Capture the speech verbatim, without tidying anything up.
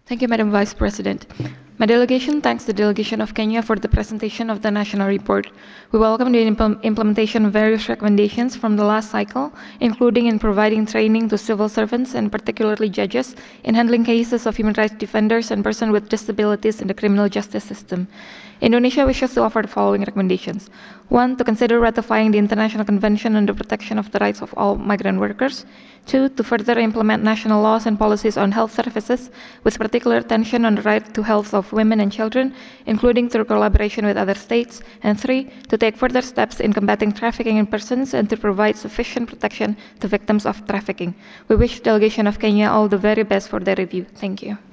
Thank you, Madam Vice President. My delegation thanks the delegation of Kenya for the presentation of the national report. We welcome the impl- implementation of various recommendations from the last cycle, including in providing training to civil servants and particularly judges in handling cases of human rights defenders and persons with disabilities in the criminal justice system. Indonesia wishes to offer the following recommendations. One, to consider ratifying the International Convention on the Protection of the Rights of All Migrant Workers. Two, to further implement national laws and policies on health services, with particular attention on the right to health of women and children, including through collaboration with other states. And three, to take further steps in combating trafficking in persons and to provide sufficient protection to victims of trafficking. We wish the delegation of Kenya all the very best for their review. Thank you.